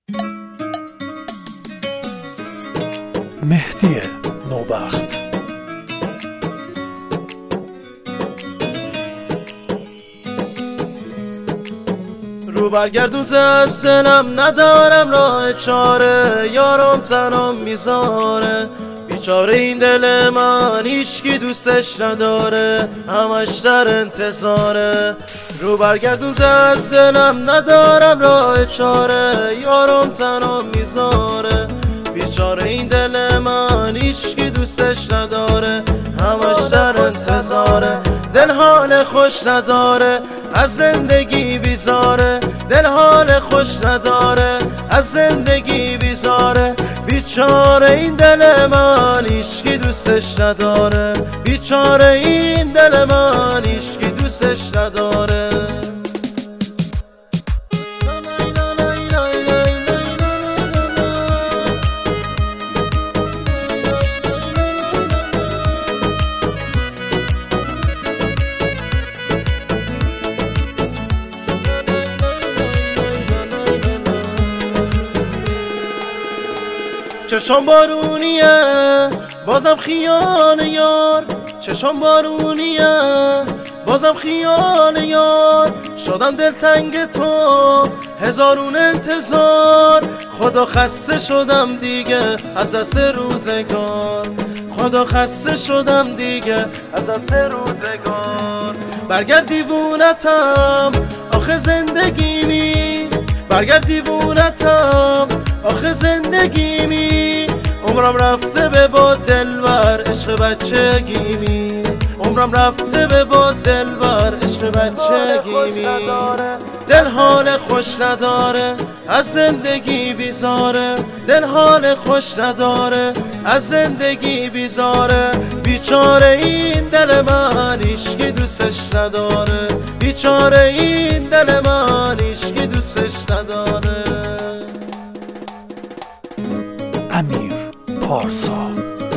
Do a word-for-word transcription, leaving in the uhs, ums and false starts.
مهدی نوبخت. رو برگردون از دلم، ندارم راه چاره، یارم تنم میذاره. بیچاره این دل من هیچکی دوستش نداره، همش در انتظاره. رو برگردون از دلم، ندارم راه چاره، یارم تنم میذاره. بیچاره این دل من هیچکی دوستش نداره، همش در انتظاره. دل حال خوش نداره، از زندگی بیزاره. دل حال خوش نداره، از زندگی بیزاره. بیچاره این دل من هیچکی دوستش نداره، بیچاره این دل من هیچکی دوستش نداره. چشم بارونیه بازم خیال یار، چشم بارونیه بازم خیال یار. شدم دلتنگ تو هزارون انتظار، خدا خسته شدم دیگه از دست روزگار. خدا خسته شدم دیگه از دست روزگار. برگرد دیوونتم آخه زندگی می، برگرد دیوونتم آخه زندگی می. عمرم رفته به با دلبر عشق بچگی می، عمرم رفته به با دلبر عشق بچگی می. دل حال خوش نداره، از زندگی بیزاره. دل حال خوش نداره، از زندگی بیزاره. بیچاره این دل من هیچکی دوستش نداره، بیچاره این دل من هیچکی دوستش نداره. امیر پارسا.